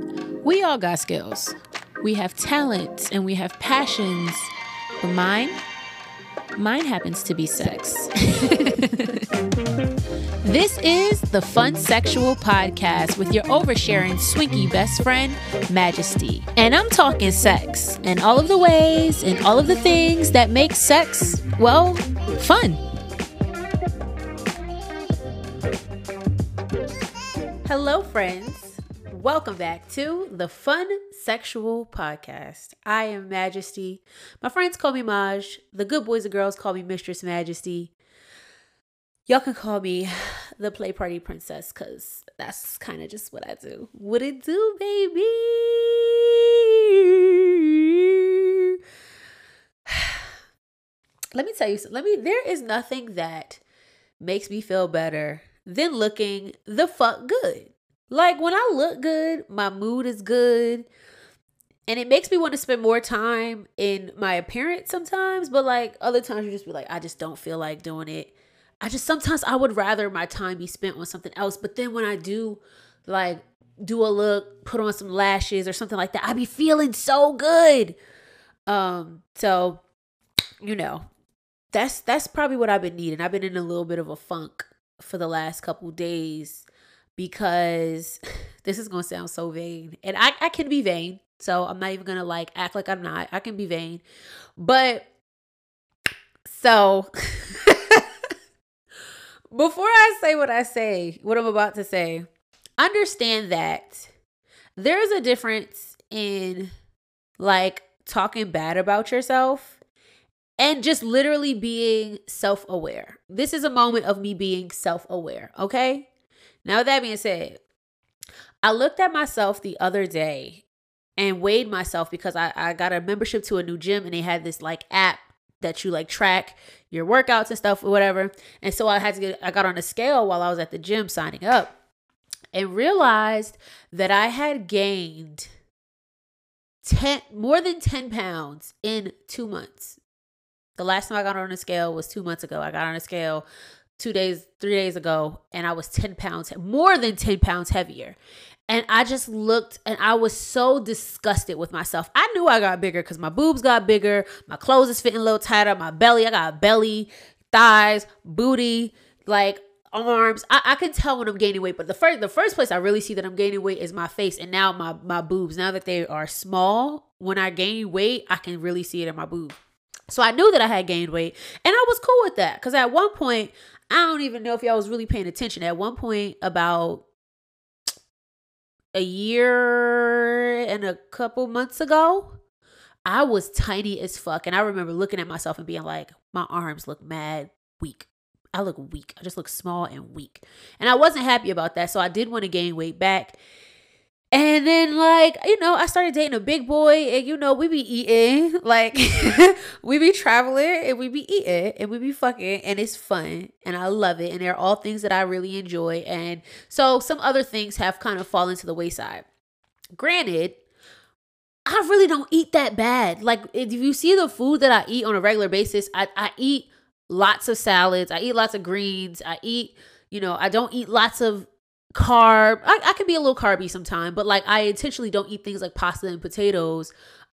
We all got skills. We have talents and we have passions. But mine happens to be sex. This is the Fun Sexual Podcast with your oversharing swinky best friend, Majesty. And I'm talking sex and all of the ways and all of the things that make sex, well, fun. Hello, friends. Welcome back to the Fun Sexual Podcast. I am Majesty. My friends call me Maj. The good boys and girls call me Mistress Majesty. Y'all can call me the Play Party Princess because that's kind of just what I do. What it do, baby? Let me tell you something. There is nothing that makes me feel better than looking the fuck good. Like, when I look good, my mood is good. And it makes me want to spend more time in my appearance sometimes. But, like, other times you just be like, I just don't feel like doing it. Sometimes I would rather my time be spent on something else. But then when I do a look, put on some lashes or something like that, I be feeling so good. So, you know, that's probably what I've been needing. I've been in a little bit of a funk for the last couple days. Because this is going to sound so vain. And I can be vain. So I'm not even going to act like I'm not. I can be vain. But so before I say what I'm about to say, understand that there's a difference in talking bad about yourself and just literally being self-aware. This is a moment of me being self-aware. Okay? Now, with that being said, I looked at myself the other day and weighed myself because I got a membership to a new gym and they had this app that you track your workouts and stuff or whatever. And so I got on a scale while I was at the gym signing up and realized that I had gained more than 10 pounds in 2 months. The last time I got on a scale was 2 months ago. I got on a scale 3 days ago, and I was more than 10 pounds heavier. And I just looked and I was so disgusted with myself. I knew I got bigger because my boobs got bigger. My clothes is fitting a little tighter. My belly, I got belly, thighs, booty, arms. I can tell when I'm gaining weight, but the first place I really see that I'm gaining weight is my face. And now my boobs, now that they are small, when I gain weight, I can really see it in my boobs. So I knew that I had gained weight and I was cool with that. Because at one point, I don't even know if y'all was really paying attention. At one point, about a year and a couple months ago, I was tiny as fuck. And I remember looking at myself and being like, my arms look mad weak. I look weak. I just look small and weak. And I wasn't happy about that. So I did want to gain weight back. And then, I started dating a big boy and, we be eating, we be traveling and we be eating and we be fucking and it's fun and I love it. And they're all things that I really enjoy. And so some other things have kind of fallen to the wayside. Granted, I really don't eat that bad. If you see the food that I eat on a regular basis, I eat lots of salads. I eat lots of greens. I eat, I don't eat lots of carb. I can be a little carby sometimes, but I intentionally don't eat things like pasta and potatoes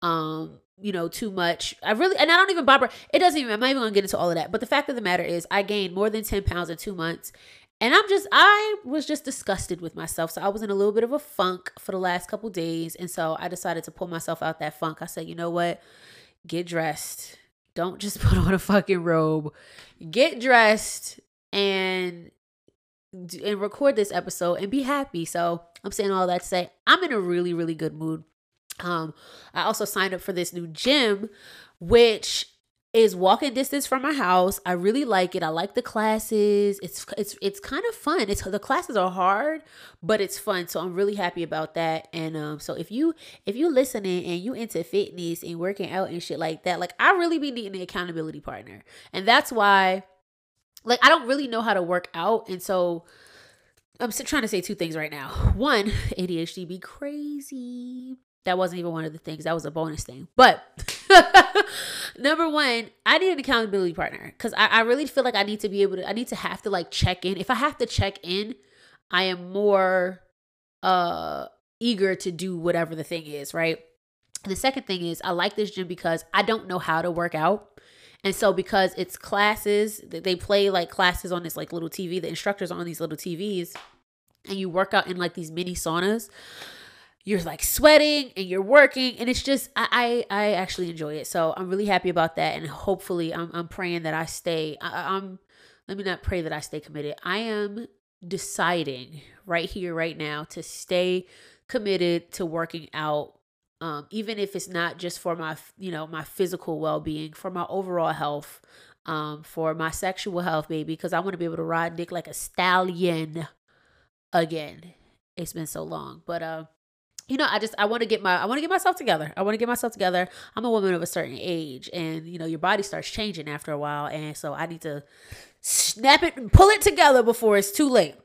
too much. And I don't even bother. I'm not even gonna get into all of that, but the fact of the matter is I gained more than 10 pounds in 2 months and I was just disgusted with myself. So I was in a little bit of a funk for the last couple days, and so I decided to pull myself out that funk. I said, you know what, get dressed, don't just put on a fucking robe, get dressed and record this episode and be happy. So I'm saying all that to say I'm in a really, really good mood. I also signed up for this new gym, which is walking distance from my house. I really like it. I like the classes. It's kind of fun. The classes are hard, but it's fun. So I'm really happy about that. And so if you listening and you into fitness and working out and shit like that, I really be needing an accountability partner. And that's why I don't really know how to work out. And so I'm trying to say two things right now. One, ADHD be crazy. That wasn't even one of the things. That was a bonus thing. But number one, I need an accountability partner because I really feel like I need to have to check in. If I have to check in, I am more eager to do whatever the thing is, right? And the second thing is I like this gym because I don't know how to work out. And so because it's classes, they play like classes on this like little TV, the instructors are on these little TVs, and you work out in like these mini saunas. You're like sweating and you're working, and it's just I actually enjoy it. So I'm really happy about that, and hopefully I'm praying that I stay. Let me not pray that I stay committed. I am deciding right here, right now, to stay committed to working out. Even if it's not just for my, my physical well-being, for my overall health, for my sexual health, baby, because I want to be able to ride dick like a stallion again. It's been so long, but I want to get myself together. I'm a woman of a certain age, and your body starts changing after a while, and so I need to snap it and pull it together before it's too late.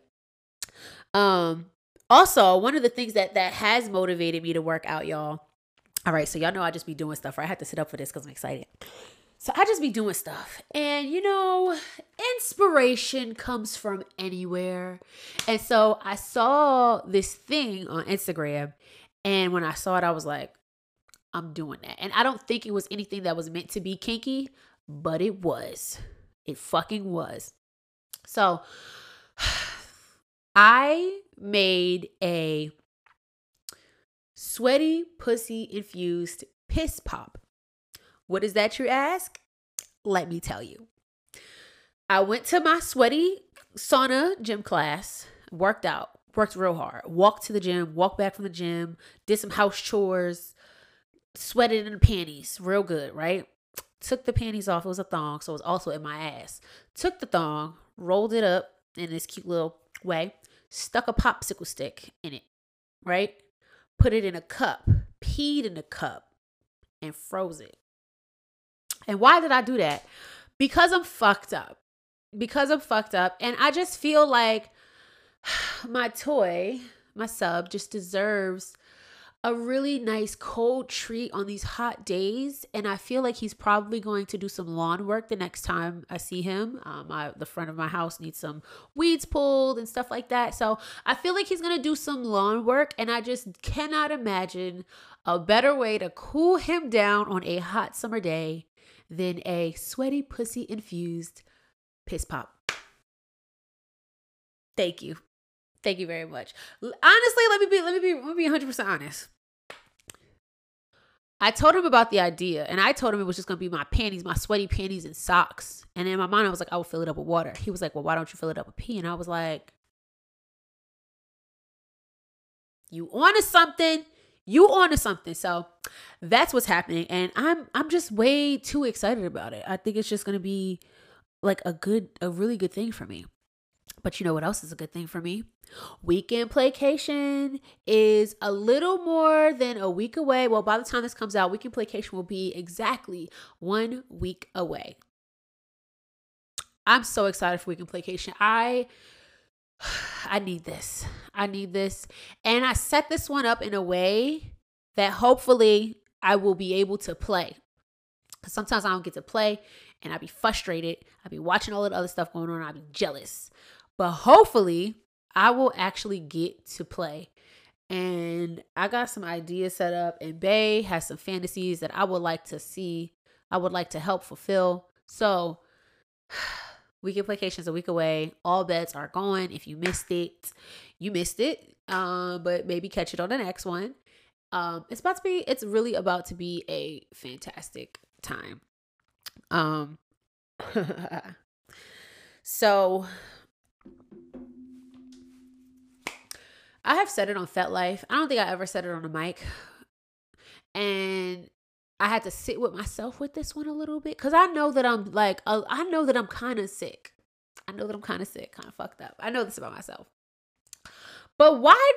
Also, one of the things that has motivated me to work out, y'all. All right, so y'all know I just be doing stuff, right? I had to sit up for this because I'm excited. So I just be doing stuff. And, inspiration comes from anywhere. And so I saw this thing on Instagram. And when I saw it, I was like, I'm doing that. And I don't think it was anything that was meant to be kinky, but it was. It fucking was. So I made a sweaty pussy infused piss pop. What is that, you ask? Let me tell you. I went to my sweaty sauna gym class, worked real hard, walked to the gym, walked back from the gym, did some house chores, sweated in the panties real good, right? Took the panties off. It was a thong, so it was also in my ass. Took the thong, rolled it up in this cute little way, stuck a popsicle stick in it, right? Put it in a cup, peed in the cup, and froze it. And why did I do that? Because I'm fucked up. And I just feel like my toy, my sub, just deserves a really nice cold treat on these hot days. And I feel like he's probably going to do some lawn work the next time I see him. The front of my house needs some weeds pulled and stuff like that. So I feel like he's going to do some lawn work. And I just cannot imagine a better way to cool him down on a hot summer day than a sweaty pussy infused piss pop. Thank you. Thank you very much. Honestly, let me be 100% honest. I told him about the idea, and I told him it was just going to be my panties, my sweaty panties and socks. And in my mind, I was like, I will fill it up with water. He was like, well, why don't you fill it up with pee? And I was like, you onto something. So that's what's happening. And I'm just way too excited about it. I think it's just going to be like a really good thing for me. But you know what else is a good thing for me? Weekend Playcation is a little more than a week away. Well, by the time this comes out, Weekend Playcation will be exactly 1 week away. I'm so excited for Weekend Playcation. I need this. And I set this one up in a way that hopefully I will be able to play. Because sometimes I don't get to play and I be frustrated. I be watching all the other stuff going on. I be jealous. But hopefully I will actually get to play. And I got some ideas set up, and Bae has some fantasies that I would like to see. I would like to help fulfill. So Weekend Playcation is a week away. All bets are going. If you missed it, you missed it. But maybe catch it on the next one. It's really about to be a fantastic time. So I have said it on FetLife. I don't think I ever said it on a mic. And I had to sit with myself with this one a little bit. Because I know that I'm kind of sick. Kind of fucked up. I know this about myself. But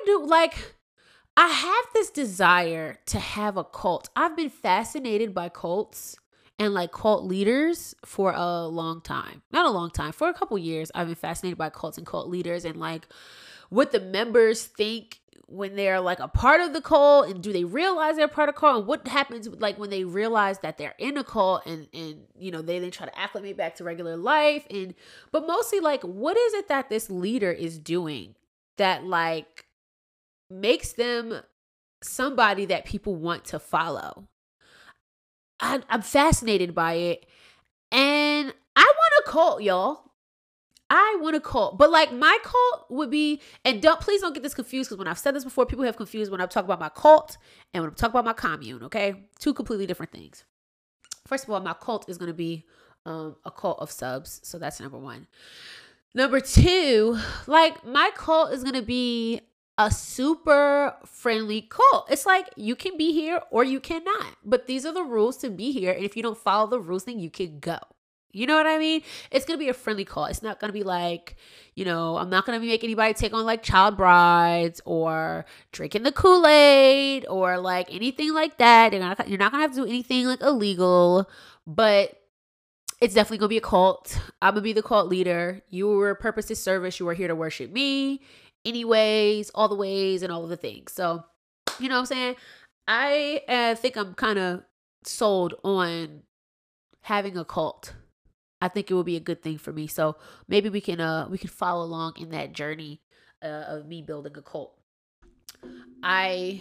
I have this desire to have a cult. I've been fascinated by cults and cult leaders for a long time. Not a long time. For a couple years, I've been fascinated by cults and cult leaders and what the members think when they're a part of the cult, and do they realize they're part of the cult, and what happens when they realize that they're in a cult and they then try to acclimate back to regular life, but mostly what is it that this leader is doing that makes them somebody that people want to follow. I'm fascinated by it. And I want a cult, y'all. I want a cult. But like my cult would be, and please don't get this confused, because when I've said this before, people have confused when I talk about my cult and when I talk about my commune, okay? Two completely different things. First of all, my cult is going to be a cult of subs. So that's number one. Number two, like my cult is going to be a super friendly cult. It's like you can be here or you cannot. But these are the rules to be here. And if you don't follow the rules, then you can go. You know what I mean? It's going to be a friendly cult. It's not going to be like, I'm not going to make anybody take on like child brides or drinking the Kool-Aid or like anything like that. You're not going to have to do anything like illegal, but it's definitely going to be a cult. I'm going to be the cult leader. Your purpose is service. You are here to worship me anyways, all the ways and all of the things. So, you know what I'm saying? I think I'm kind of sold on having a cult. I think it would be a good thing for me. So maybe we can follow along in that journey of me building a cult. I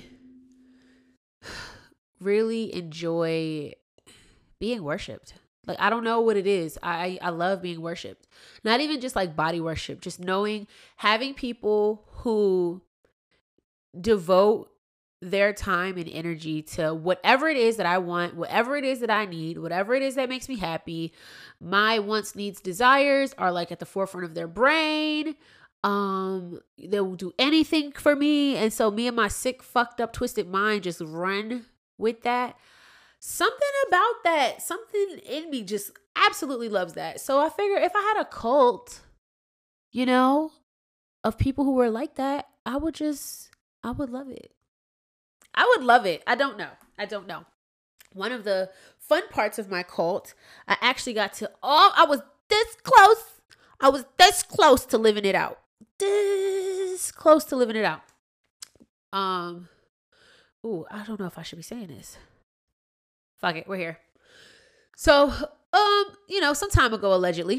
really enjoy being worshipped. Like, I don't know what it is. I love being worshipped. Not even just like body worship, just having people who devote their time and energy to whatever it is that I want, whatever it is that I need, whatever it is that makes me happy. My wants, needs, desires are like at the forefront of their brain. They will do anything for me. And so me and my sick, fucked up, twisted mind just run with that. Something about that, something in me just absolutely loves that. So I figure if I had a cult, of people who were like that, I would love it. I would love it. I don't know. One of the fun parts of my cult, I actually got to, I was this close. I was this close to living it out. I don't know if I should be saying this. Fuck it, we're here. So, some time ago, allegedly,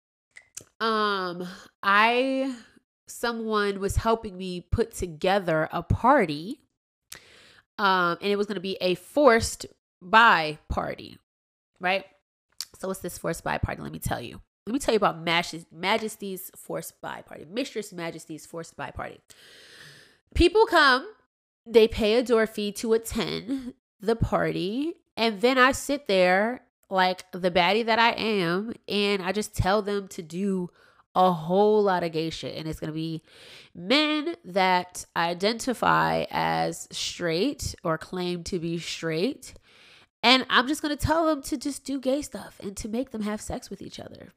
someone was helping me put together a party. And it was going to be a forced buy party, right? So what's this forced buy party? Let me tell you about Majesty's forced buy party. Mistress Majesty's forced buy party. People come, they pay a door fee to attend the party. And then I sit there like the baddie that I am, and I just tell them to do a whole lot of gay shit. And it's going to be men that identify as straight or claim to be straight. And I'm just going to tell them to just do gay stuff and to make them have sex with each other.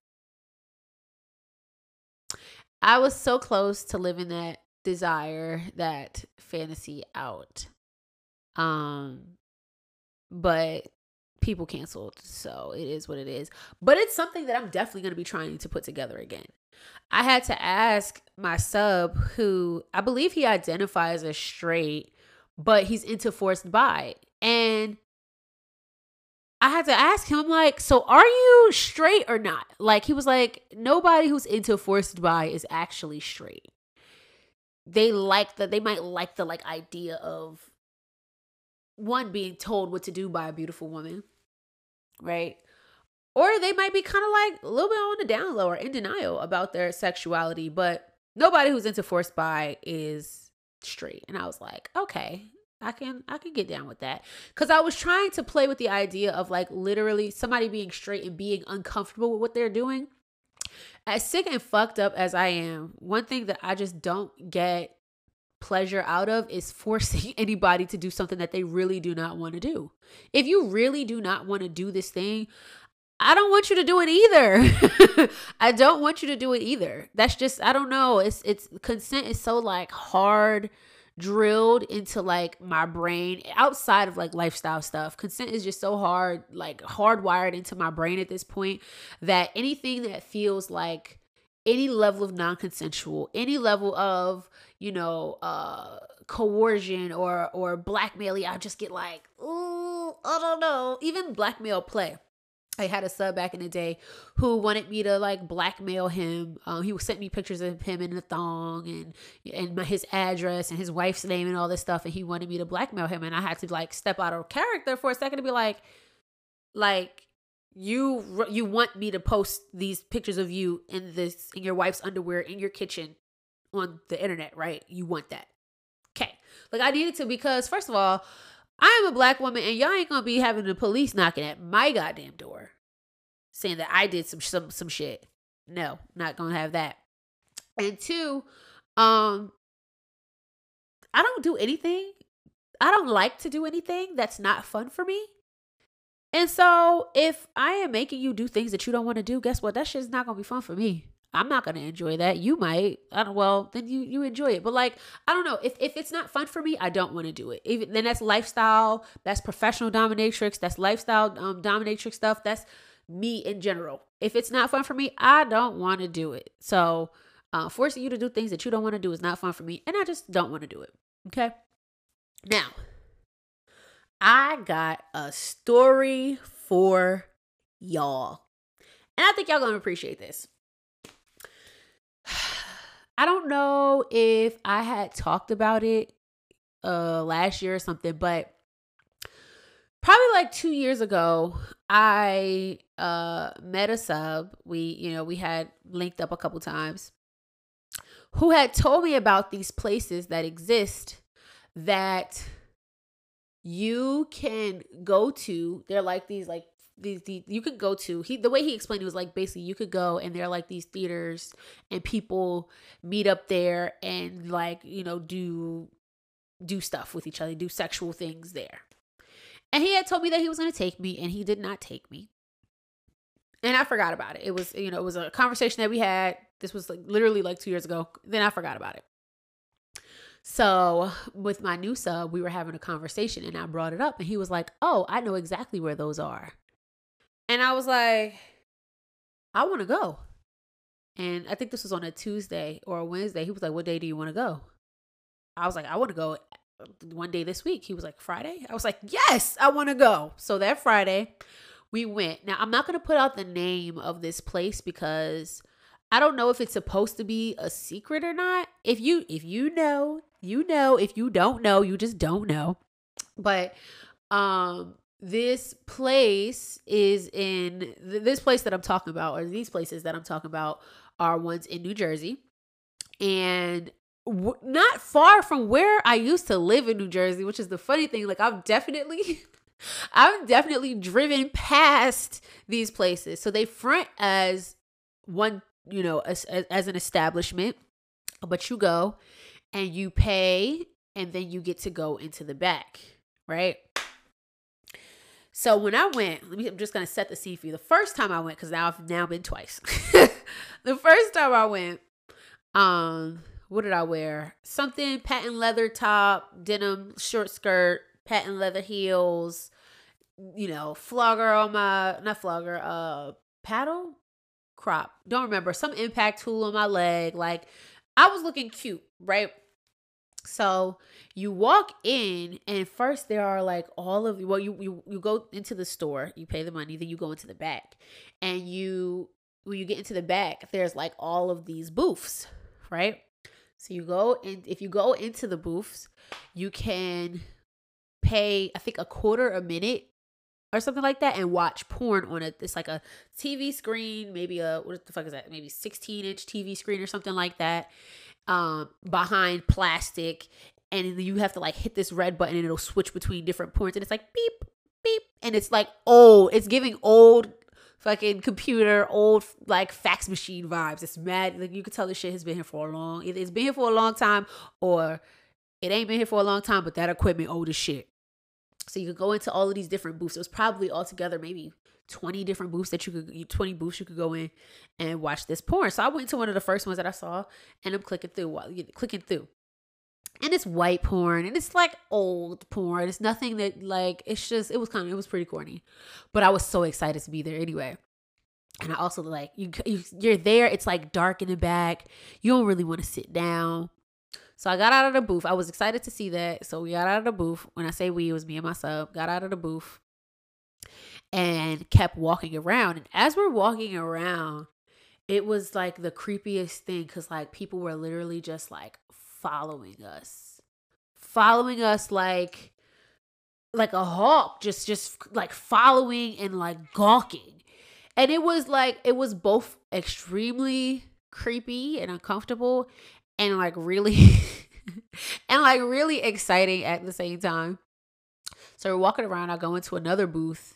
I was so close to living that desire, that fantasy out. But people canceled, so it is what it is. But it's something that I'm definitely going to be trying to put together again. I had to ask my sub, who I believe he identifies as straight, but he's into forced bi. And I had to ask him, I'm like, so are you straight or not? Like, he was like, nobody who's into forced bi is actually straight. They might like the idea of one being told what to do by a beautiful woman, right? Or they might be kind of like a little bit on the down low or in denial about their sexuality, but nobody who's into forced bi is straight. And I was like, okay, I can get down with that. Cause I was trying to play with the idea of like literally somebody being straight and being uncomfortable with what they're doing. As sick and fucked up as I am, one thing that I just don't get pleasure out of is forcing anybody to do something that they really do not want to do. If you really do not want to do this thing, I don't want you to do it either. I don't want you to do it either. That's just, I don't know. It's consent is so like hard drilled into like my brain outside of like lifestyle stuff. Consent is just so hard, like hardwired into my brain at this point, that anything that feels like any level of non-consensual, any level of, coercion or blackmail, I just get like, ooh, I don't know. Even blackmail play. I had a sub back in the day who wanted me to like blackmail him. He sent me pictures of him in the thong and his address and his wife's name and all this stuff. And he wanted me to blackmail him. And I had to like step out of character for a second to be like you want me to post these pictures of you in your wife's underwear in your kitchen on the internet, right? You want that. Okay. Like I needed to, because first of all, I am a black woman and y'all ain't gonna be having the police knocking at my goddamn door saying that I did some shit. No, not gonna have that. And two, I don't do anything. I don't like to do anything that's not fun for me. And so if I am making you do things that you don't want to do, guess what? That shit's not gonna be fun for me. I'm not going to enjoy that. You might. Then you enjoy it. But like, I don't know. If it's not fun for me, I don't want to do it. Then that's lifestyle. That's professional dominatrix. That's lifestyle dominatrix stuff. That's me in general. If it's not fun for me, I don't want to do it. So forcing you to do things that you don't want to do is not fun for me. And I just don't want to do it. Okay. Now, I got a story for y'all. And I think y'all going to appreciate this. I don't know if I had talked about it last year or something, but probably like 2 years ago, I met a sub. We had linked up a couple times, who had told me about these places that exist that you can go to. They're like these you could go to. The way he explained it was like, basically you could go and they're like these theaters and people meet up there and like, do stuff with each other, do sexual things there. And he had told me that he was going to take me, and he did not take me. And I forgot about it. It was, it was a conversation that we had. This was like literally like 2 years ago. Then I forgot about it. So with my new sub, we were having a conversation and I brought it up and he was like, "Oh, I know exactly where those are." And I was like, "I want to go." And I think this was on a Tuesday or a Wednesday. He was like, "What day do you want to go?" I was like, "I want to go one day this week." He was like, "Friday?" I was like, "Yes, I want to go." So that Friday we went. Now I'm not going to put out the name of this place because I don't know if it's supposed to be a secret or not. If you know, you know. If you don't know, you just don't know. But this place that I'm talking about, or these places that I'm talking about, are ones in New Jersey, and not far from where I used to live in New Jersey, which is the funny thing. Like I've definitely driven past these places. So they front as one, as an establishment, but you go and you pay and then you get to go into the back, right? So when I went, I'm just going to set the scene for you. The first time I went, because I've now been twice. The first time I went, what did I wear? Something patent leather top, denim short skirt, patent leather heels, flogger on my, not flogger, paddle crop. Don't remember. Some impact tool on my leg. Like I was looking cute, right? So you walk in and first there are like all of, you go into the store, you pay the money, then you go into the back, and when you get into the back, there's like all of these booths, right? So you go in, if you go into the booths, you can pay, I think, $0.25 a minute or something like that, and watch porn on it. It's like a TV screen, maybe what the fuck is that? Maybe 16-inch TV screen or something like that, behind plastic. And you have to like hit this red button and it'll switch between different porns. And it's like beep, beep. And it's like it's giving old fucking computer, old like fax machine vibes. It's mad. Like you can tell this shit has been here for either it's been here for a long time or it ain't been here for a long time, but that equipment old as shit. So you could go into all of these different booths. It was probably altogether maybe 20 different booths 20 booths you could go in and watch this porn. So I went to one of the first ones that I saw, and I'm clicking through. And it's white porn, and it's like old porn. It's nothing that like, it was pretty corny, but I was so excited to be there anyway. And I also like, you're there. It's like dark in the back. You don't really want to sit down. So I got out of the booth. I was excited to see that. So we got out of the booth. When I say we, it was me and my sub. Got out of the booth. and kept walking around. And as we're walking around, it was like the creepiest thing because like people were literally just like following us like a hawk, just like following and like gawking. And it was both extremely creepy and uncomfortable and like really and like really exciting at the same time. So we're walking around, I go into another booth.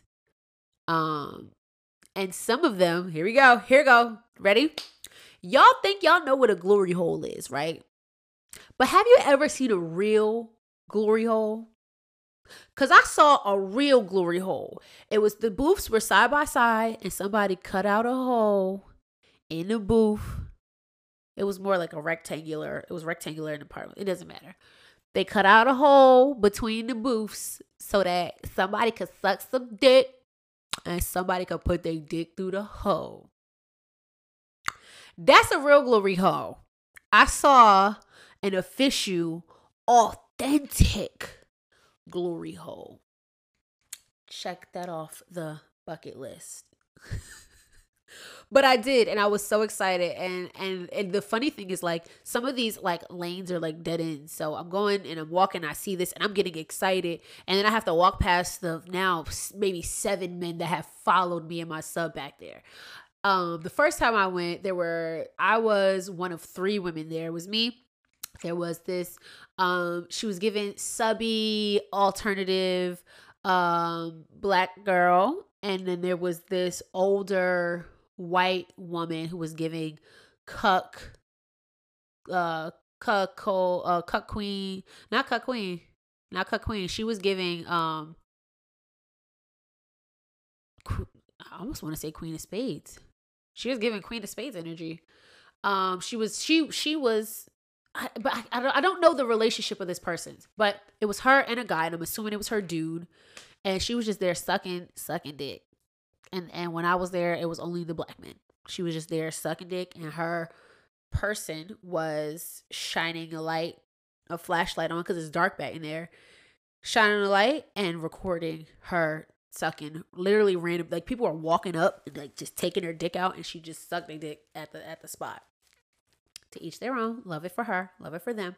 And some of them, here we go. Ready? Y'all think y'all know what a glory hole is, right? But have you ever seen a real glory hole? Because I saw a real glory hole. It was the booths were side by side and somebody cut out a hole in the booth. It was more like it was rectangular in the apartment. It doesn't matter. They cut out a hole between the booths so that somebody could suck some dick and somebody could put their dick through the hole. That's a real glory hole. I saw an official, authentic glory hole. Check that off the bucket list. But I did, and I was so excited. And the funny thing is, like, some of these like lanes are like dead ends. So I'm going and I'm walking, I see this and I'm getting excited. And then I have to walk past the now maybe 7 men that have followed me and my sub back there. The first time I went, I was one of 3 women there. It was me. There was this, she was giving subby alternative black girl. And then there was this older white woman who was giving cuck queen. She was giving I almost want to say Queen of Spades. She was giving Queen of Spades energy. She was I don't know the relationship of this person, but it was her and a guy, and I'm assuming it was her dude, and she was just there sucking dick. And when I was there, it was only the black men. She was just there sucking dick, and her person was shining a flashlight on, because it's dark back in there, shining a light and recording her sucking. Literally random, like people are walking up and like just taking her dick out, and she just sucked their dick at the spot. To each their own. Love it for her. Love it for them.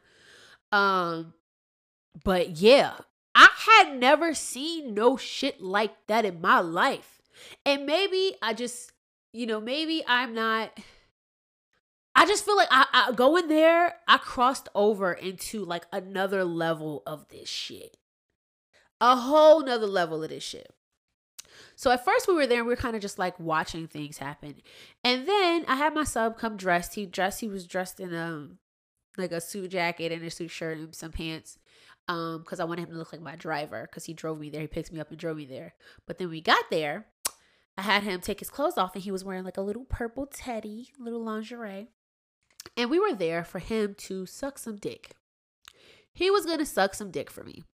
But yeah, I had never seen no shit like that in my life. And maybe I just, maybe I'm not, I just feel like I going there, I crossed over into like another level of this shit. A whole nother level of this shit. So at first we were there and we were kind of just like watching things happen. And then I had my sub come dressed. He was dressed in like a suit jacket and a suit shirt and some pants. Because I wanted him to look like my driver, because he drove me there. He picked me up and drove me there. But then we got there, I had him take his clothes off, and he was wearing like a little purple teddy, little lingerie. And we were there for him to suck some dick. He was going to suck some dick for me.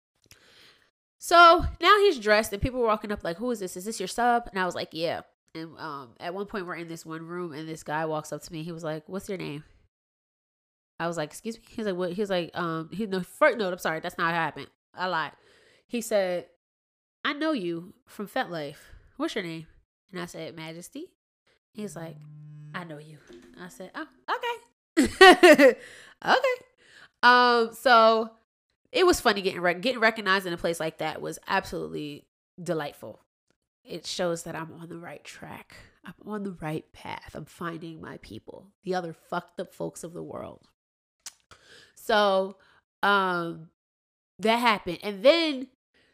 So now he's dressed, and people were walking up like, who is this? Is this your sub? And I was like, yeah. And at one point we're in this one room, and this guy walks up to me. He was like, what's your name? I was like, excuse me? He's like, what? He's like, I'm sorry. That's not how it happened. I lied. He said, I know you from FetLife. What's your name? And I said, Majesty. He's like, I know you. I said, oh, okay. Okay. So it was funny getting recognized in a place like that was absolutely delightful. It shows that I'm on the right track. I'm on the right path. I'm finding my people, the other fucked up folks of the world. So, that happened. And then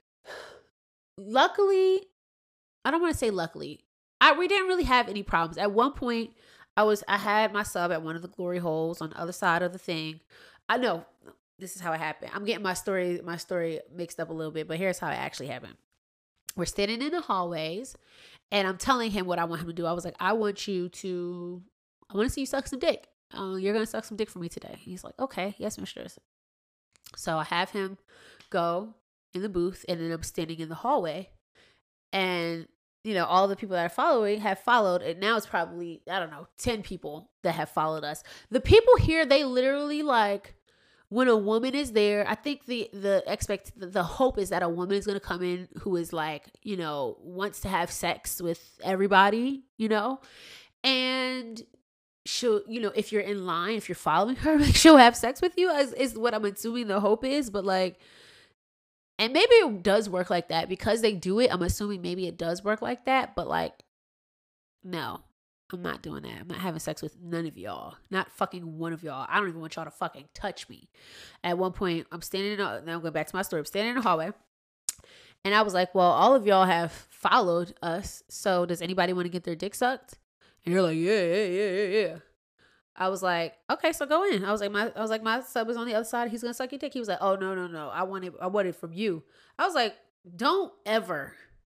luckily, I don't want to say luckily, we didn't really have any problems. At one point, I had my sub at one of the glory holes on the other side of the thing. I know this is how it happened. I'm getting my story mixed up a little bit, but here's how it actually happened. We're standing in the hallways, and I'm telling him what I want him to do. I was like, I want to see you suck some dick. You're going to suck some dick for me today. He's like, okay, yes, mistress. So I have him go in the booth, and then I'm standing in the hallway, and all the people that are following have followed, and now it's probably, 10 people that have followed us. The people here, they literally like when a woman is there, I think the hope is that a woman is going to come in who is like, wants to have sex with everybody, and she'll, if you're in line, if you're following her, like she'll have sex with you is what I'm assuming the hope is. But like, and maybe it does work like that because they do it. I'm assuming maybe it does work like that, but like, no, I'm not doing that. I'm not having sex with none of y'all. Not fucking one of y'all. I don't even want y'all to fucking touch me. At one point, now I'm going back to my story. I'm standing in the hallway. And I was like, well, all of y'all have followed us. So does anybody want to get their dick sucked? And you're like, yeah. I was like, okay, so go in. I was like, my sub is on the other side. He's going to suck your dick. He was like, oh, no. I want it from you. I was like, don't ever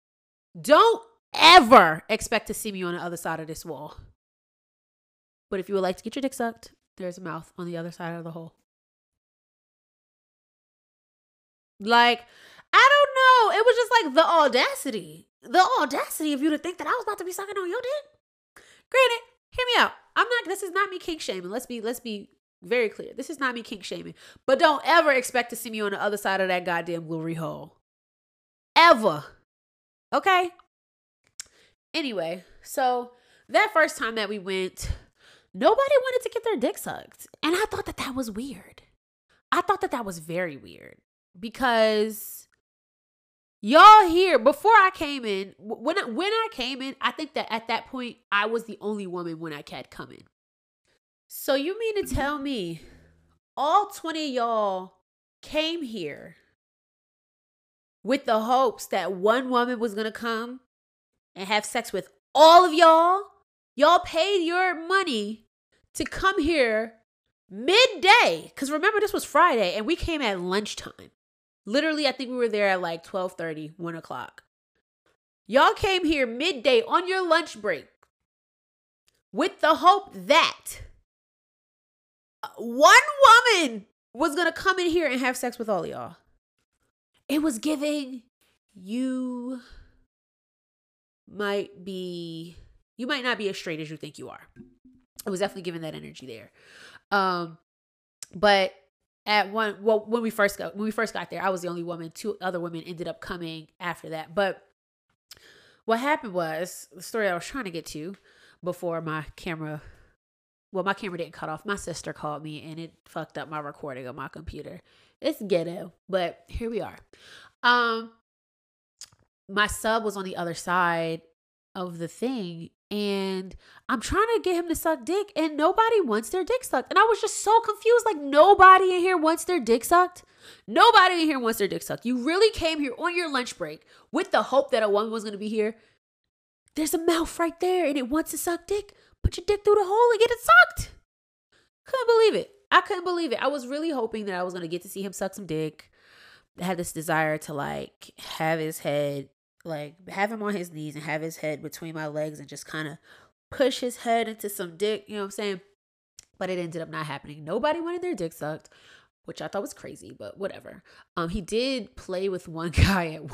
expect to see me on the other side of this wall. But if you would like to get your dick sucked, there's a mouth on the other side of the hole. Like, I don't know. It was just like the audacity of you to think that I was about to be sucking on your dick. Granted, hear me out. This is not me kink shaming. Let's be very clear. This is not me kink shaming. But don't ever expect to see me on the other side of that goddamn glory hole. Ever. Okay? Anyway, so that first time that we went, nobody wanted to get their dick sucked. And I thought that was weird. I thought that was very weird because y'all here, before I came in, when I came in, I think that at that point, I was the only woman when I had come in. So you mean to tell me all 20 of y'all came here with the hopes that one woman was going to come and have sex with all of y'all? Y'all paid your money to come here midday. Because remember, this was Friday and we came at lunchtime. Literally, I think we were there at like 12:30, 1 o'clock. Y'all came here midday on your lunch break with the hope that one woman was going to come in here and have sex with all of y'all. It was giving you might not be as straight as you think you are. It was definitely giving that energy there. But when we first got there, I was the only woman. 2 other women ended up coming after that. But what happened was the story I was trying to get to before my camera didn't cut off. My sister called me and it fucked up my recording on my computer. It's ghetto, but here we are. My sub was on the other side of the thing and I'm trying to get him to suck dick and nobody wants their dick sucked. And I was just so confused. Like, nobody in here wants their dick sucked. Nobody in here wants their dick sucked. You really came here on your lunch break with the hope that a woman was going to be here. There's a mouth right there and it wants to suck dick. Put your dick through the hole and get it sucked. Couldn't believe it. I couldn't believe it. I was really hoping that I was going to get to see him suck some dick. I had this desire to like have his head, like have him on his knees and have his head between my legs and just kind of push his head into some dick. You know what I'm saying? But it ended up not happening. Nobody wanted their dick sucked, which I thought was crazy, but whatever. He did play with one guy at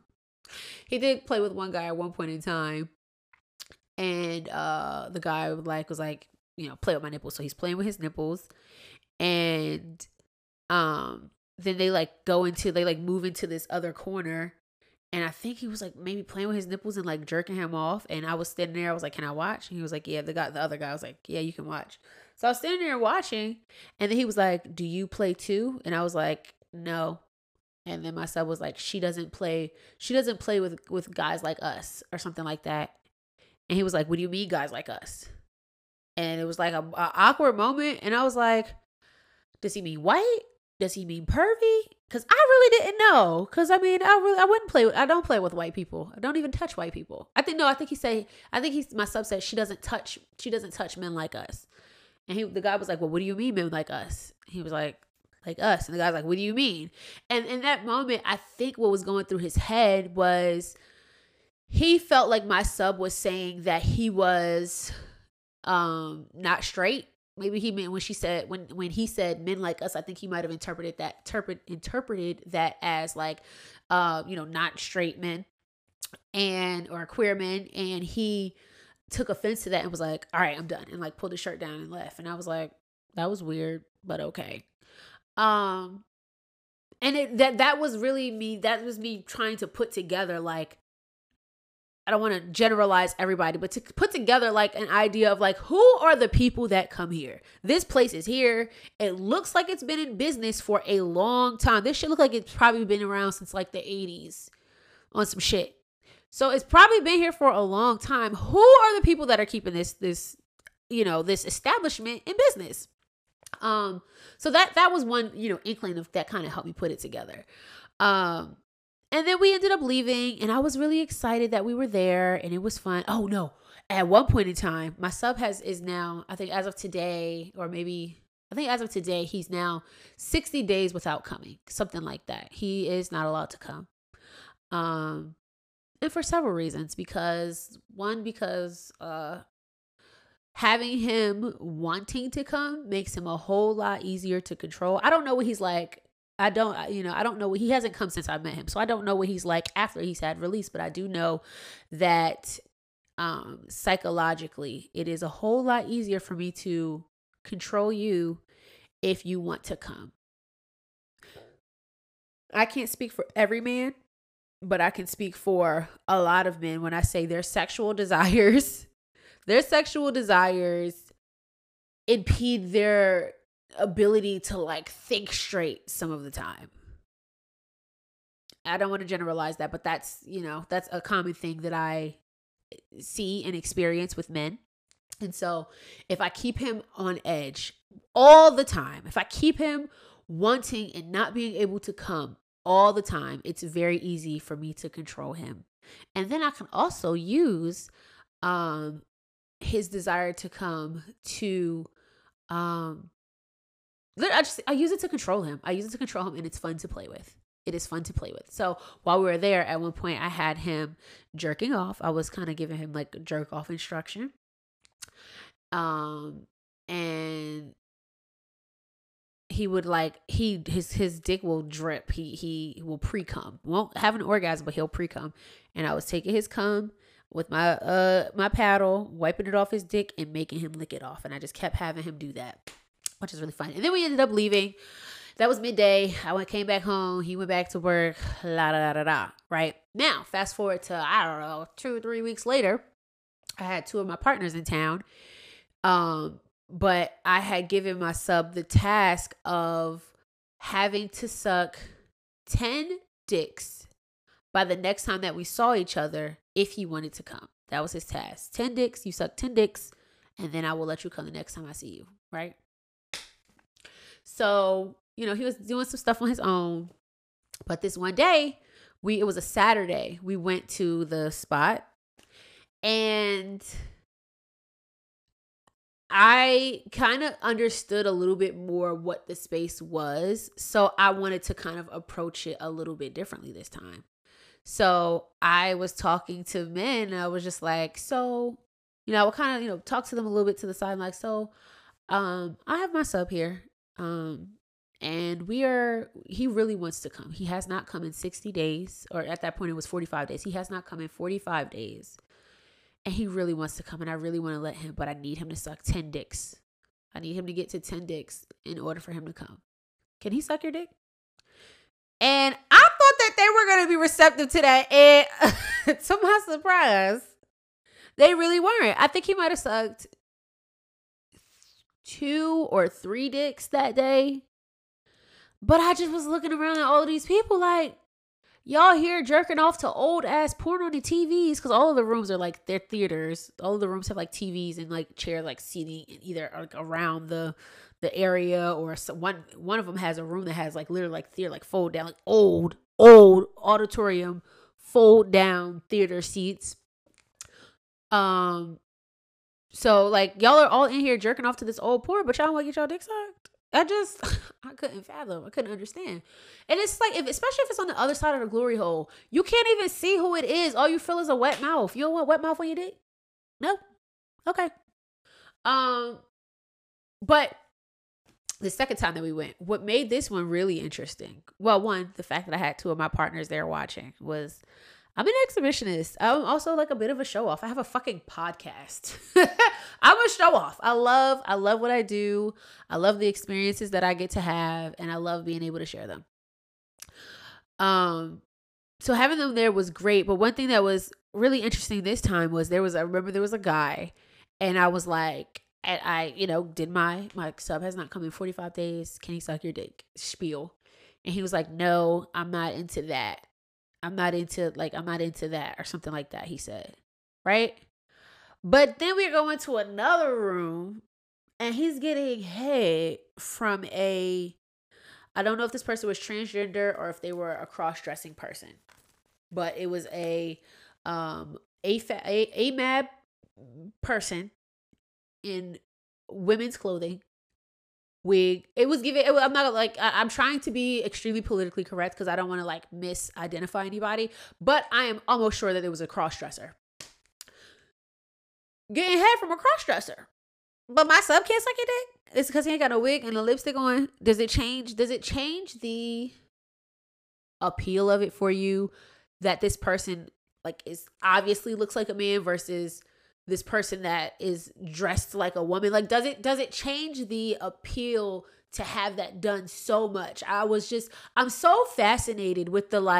one point in time. And the guy was like, play with my nipples. So he's playing with his nipples. And then they move into this other corner. And I think he was like maybe playing with his nipples and like jerking him off. And I was standing there. I was like, can I watch? And he was like, yeah. The other guy was like, yeah, you can watch. So I was standing there watching. And then he was like, do you play too? And I was like, no. And then my sub was like, she doesn't play with guys like us or something like that. And he was like, what do you mean guys like us? And it was like a awkward moment. And I was like, does he mean white? Does he mean pervy? Because I really didn't know. Because I don't play with white people. I don't even touch white people. My sub said she doesn't touch men like us. And the guy was like, well, what do you mean men like us? He was like us. And the guy's like, what do you mean? And in that moment, I think what was going through his head was he felt like my sub was saying that he was not straight. Maybe he meant when he said men like us, I think he might have interpreted that as like not straight men or queer men, and he took offense to that and was like, all right, I'm done, and like pulled his shirt down and left. And I was like, that was weird, but okay. Um, and that was really me. That was me trying to put together, like, I don't want to generalize everybody, but to put together like an idea of like, who are the people that come here? This place is here. It looks like it's been in business for a long time. This shit look like it's probably been around since like the 80s on some shit. So it's probably been here for a long time. Who are the people that are keeping this establishment in business? So that was one, inkling of that kind of helped me put it together. And then we ended up leaving, and I was really excited that we were there, and it was fun. Oh no! At one point in time, my sub is now, I think as of today, he's now 60 days without coming, something like that. He is not allowed to come, and for several reasons. Because having him wanting to come makes him a whole lot easier to control. I don't know what he's like. I don't know. He hasn't come since I met him. So I don't know what he's like after he's had release, but I do know that psychologically, it is a whole lot easier for me to control you if you want to come. I can't speak for every man, but I can speak for a lot of men when I say their sexual desires impede their ability to like think straight some of the time. I don't want to generalize that, but that's a common thing that I see and experience with men. And so if I keep him on edge all the time, if I keep him wanting and not being able to come all the time, it's very easy for me to control him. And then I can also use his desire to come to I use it to control him. And it's fun to play with. It is fun to play with. So while we were there, at one point I had him jerking off. I was kind of giving him like jerk off instruction. And he would his dick will drip. He will pre-cum. Won't have an orgasm, but he'll pre-cum. And I was taking his cum with my paddle, wiping it off his dick and making him lick it off. And I just kept having him do that, which is really fun. And then we ended up leaving. That was midday. Came back home. He went back to work. Right? Now, fast forward to, I don't know, 2 or 3 weeks later, I had 2 of my partners in town. But I had given my sub the task of having to suck 10 dicks by the next time that we saw each other if he wanted to come. That was his task. 10 dicks. You suck 10 dicks, and then I will let you come the next time I see you. Right? So, he was doing some stuff on his own. But this one day, it was a Saturday. We went to the spot, and I kind of understood a little bit more what the space was. So I wanted to kind of approach it a little bit differently this time. So I was talking to men, and I was just like, so, I would kind of, talk to them a little bit to the side, like, so, I have my sub here. And he really wants to come. He has not come in 60 days, or at that point it was 45 days. He has not come in 45 days. And he really wants to come, and I really want to let him, but I need him to suck 10 dicks. I need him to get to 10 dicks in order for him to come. Can he suck your dick? And I thought that they were going to be receptive to that. And to my surprise, they really weren't. I think he might have sucked 2 or 3 dicks that day. But I just was looking around at all of these people like, y'all here jerking off to old ass porn on the TVs, because all of the rooms are like, they're theaters. All of the rooms have like TVs and like chairs, like seating either like around the area, or one of them has a room that has like literally like theater, like fold down, like old auditorium fold down theater seats. So like y'all are all in here jerking off to this old porn, but y'all don't want to get y'all dick sucked. I couldn't fathom. I couldn't understand. And it's like, especially if it's on the other side of the glory hole, you can't even see who it is. All you feel is a wet mouth. You don't want wet mouth on your dick? No? Okay. But the second time that we went, what made this one really interesting, well, one, the fact that I had 2 of my partners there watching, was I'm an exhibitionist. I'm also like a bit of a show off. I have a fucking podcast. I'm a show off. I love what I do. I love the experiences that I get to have, and I love being able to share them. So having them there was great. But one thing that was really interesting this time was I remember there was a guy, and I was like, and I, did my sub has not come in 45 days. Can you suck your dick? Spiel. And he was like, no, I'm not into that. I'm not into that or something like that, he said. Right? But then we go into another room and he's getting head from I don't know if this person was transgender or if they were a cross-dressing person. But it was a AMAB person in women's clothing. Wig. I'm not like, I'm trying to be extremely politically correct because I don't want to like misidentify anybody, but I am almost sure that it was a cross-dresser. Getting head from a cross-dresser. But my sub can't suck your dick? It's because he ain't got no wig and a lipstick on. Does it change the appeal of it for you that this person like is obviously looks like a man versus this person that is dressed like a woman? Like, does it change the appeal to have that done so much? I'm so fascinated with the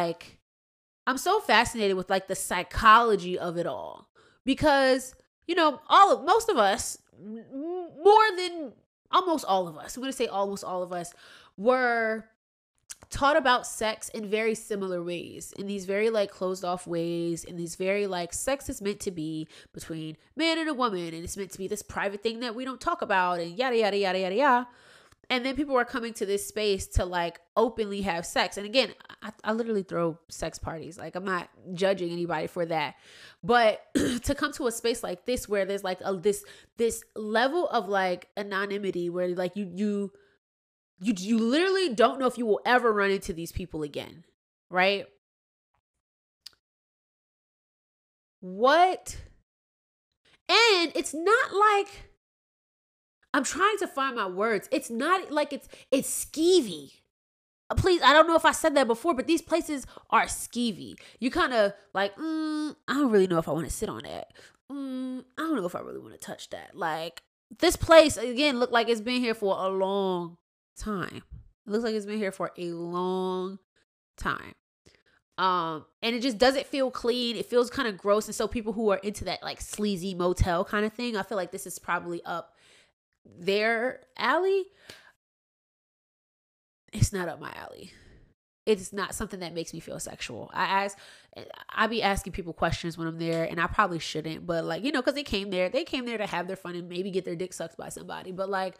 psychology of it all, because, most of us, more than almost all of us, I'm going to say almost all of us, were taught about sex in very similar ways, in these very like closed off ways, in these very like sex is meant to be between man and a woman, and it's meant to be this private thing that we don't talk about, and yada yada yada yada yada. And then people are coming to this space to like openly have sex. And again, I literally throw sex parties. Like, I'm not judging anybody for that, but to come to a space like this where there's like this level of like anonymity where like you literally don't know if you will ever run into these people again, right? What? And it's not like, I'm trying to find my words. It's not like it's skeevy. Please, I don't know if I said that before, but these places are skeevy. You kind of like, I don't really know if I want to sit on that. I don't know if I really want to touch that. Like, this place, again, looked like it's been here for a long time. It looks like it's been here for a long time. And it just doesn't feel clean. It feels kind of gross. And so people who are into that like sleazy motel kind of thing, I feel like this is probably up their alley. It's not up my alley. It's not something that makes me feel sexual. I be asking people questions when I'm there, and I probably shouldn't, but like, because they came there to have their fun and maybe get their dick sucked by somebody. But like,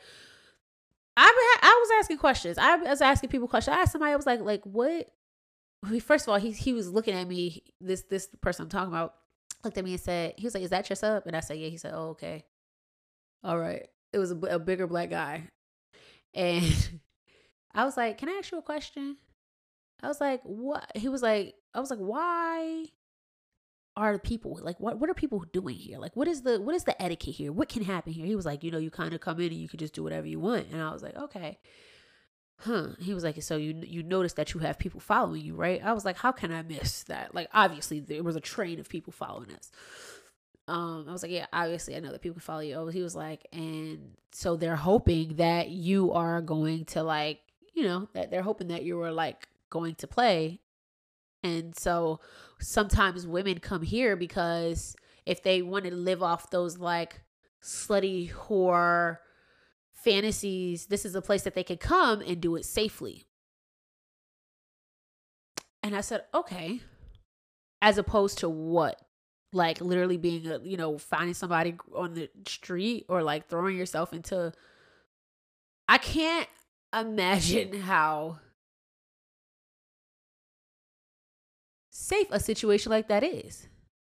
I was asking questions. I was asking people questions. I asked somebody, I was like, what? First of all, he was looking at me. This person I'm talking about looked at me and said, he was like, "Is that your sub?" And I said, "Yeah." He said, "Oh, okay. All right." It was a bigger black guy. And I was like, "Can I ask you a question?" I was like, "What?" I was like, "Why are the people like, what are people doing here? Like, what is the etiquette here? What can happen here?" He was like, "You kind of come in and you can just do whatever you want." And I was like, "Okay." He was like, "So you notice that you have people following you, right?" I was like, "How can I miss that? Like, obviously there was a train of people following us." I was like, "Yeah, obviously I know that people can follow you." He was like, "And so they're hoping that you are going to like, that they're hoping that you were like going to play. And so sometimes women come here because if they want to live off those like slutty whore fantasies, this is a place that they can come and do it safely." And I said, "Okay." As opposed to what? Like literally being finding somebody on the street or like throwing yourself into, I can't imagine how safe a situation like that is,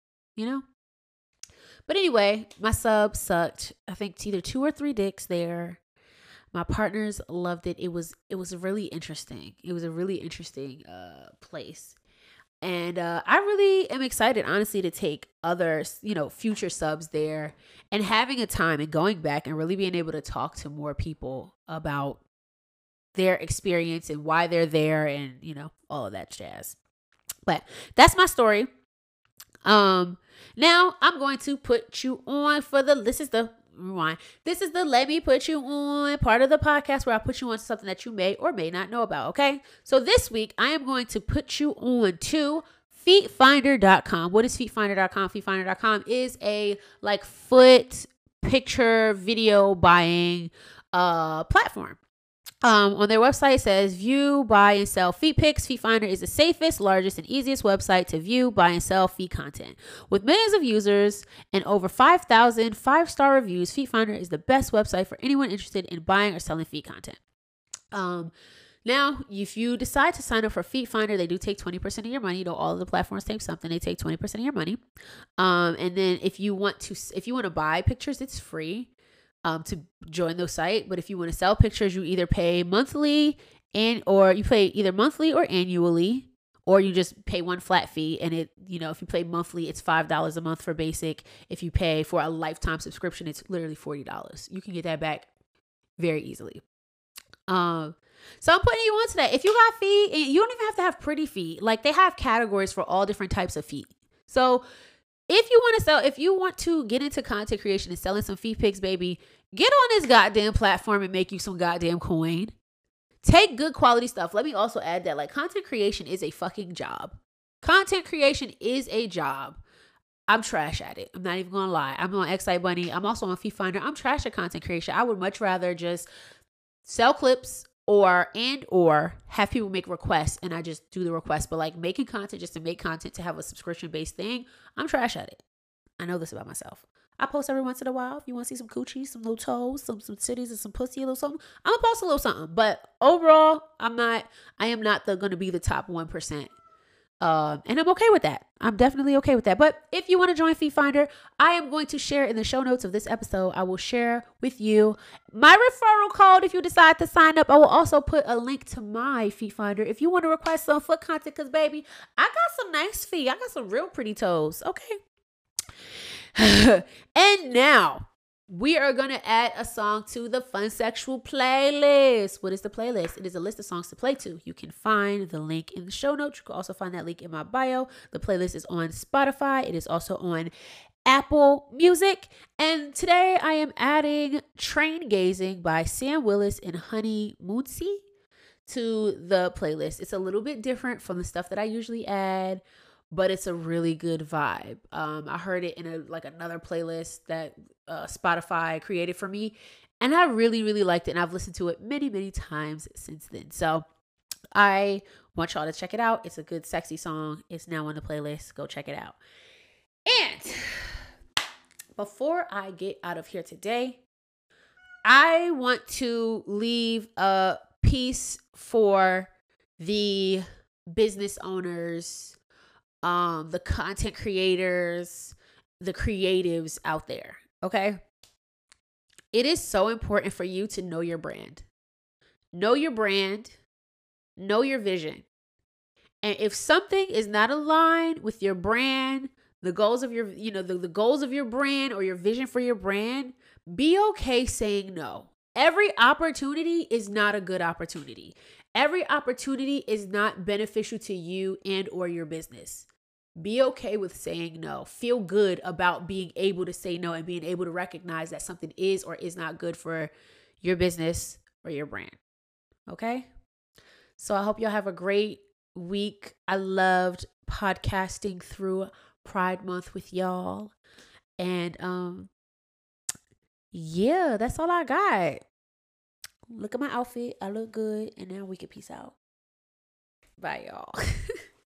But anyway, my sub sucked. I think it's either 2 or 3 dicks there. My partners loved it. It was really interesting. It was a really interesting place. And I really am excited, honestly, to take other, future subs there and having a time and going back and really being able to talk to more people about their experience and why they're there and, all of that jazz. But that's my story. Now I'm going to put you on for this is the let me put you on part of the podcast where I put you on something that you may or may not know about. Okay. So this week I am going to put you on to feetfinder.com. What is feetfinder.com? Feetfinder.com is a foot picture video buying platform. On their website, it says view, buy, and sell feet pics. FeetFinder is the safest, largest, and easiest website to view, buy, and sell feet content. With millions of users and over 5,000 5-star reviews, FeetFinder is the best website for anyone interested in buying or selling feet content. Now, if you decide to sign up for FeetFinder, they do take 20% of your money. You know, all of the platforms take something. They take 20% of your money. And then if you want to buy pictures, it's free. To join the site. But if you want to sell pictures, you either pay monthly or you pay either monthly or annually, or you just pay one flat fee. And if you pay monthly, it's $5 a month for basic. If you pay for a lifetime subscription, it's literally $40. You can get that back very easily. So I'm putting you on to that. If you got feet, you don't even have to have pretty feet. They have categories for all different types of feet. So if you want to get into content creation and selling some feet pics, baby, get on this goddamn platform and make you some goddamn coin. Take good quality stuff. Let me also add that content creation is a fucking job. Content creation is a job. I'm trash at it. I'm not even going to lie. I'm on Excite Bunny. I'm also on FeetFinder. I'm trash at content creation. I would much rather just sell clips or have people make requests and I just do the request. But making content just to make content to have a subscription based thing, I'm trash at it. I know this about myself. I post every once in a while. If you want to see some coochies, some little toes, some titties, and some pussy, a little something, I'm gonna post a little something. But overall, I am not going to be the top 1%. And I'm okay with that. I'm definitely okay with that. But if you want to join FeetFinder, I am going to share in the show notes of this episode. I will share with you my referral code if you decide to sign up. I will also put a link to my FeetFinder if you want to request some foot content. Because, baby, I got some nice feet. I got some real pretty toes. Okay. And now we are going to add a song to the Fun Sexual playlist. What is the playlist? It is a list of songs to play to. You can find the link in the show notes. You can also find that link in my bio. The playlist is on Spotify. It is also on Apple Music. And today I am adding Train Gazing by Sam Willis and Honey Moonsey to the playlist. It's a little bit different from the stuff that I usually add, but it's a really good vibe. I heard it in another playlist that Spotify created for me, and I really, really liked it, and I've listened to it many, many times since then. So I want y'all to check it out. It's a good, sexy song. It's now on the playlist. Go check it out. And before I get out of here today, I want to leave a piece for the business owners, the content creators, the creatives out there. Okay. It is so important for you to know your brand. Know your brand. Know your vision. And if something is not aligned with your brand, the goals of your, the goals of your brand or your vision for your brand, be okay saying no. Every opportunity is not a good opportunity. Every opportunity is not beneficial to you and or your business. Be okay with saying no. Feel good about being able to say no and being able to recognize that something is or is not good for your business or your brand. Okay? So I hope y'all have a great week. I loved podcasting through Pride Month with y'all. And yeah, that's all I got. Look at my outfit. I look good. And now we can peace out. Bye, y'all.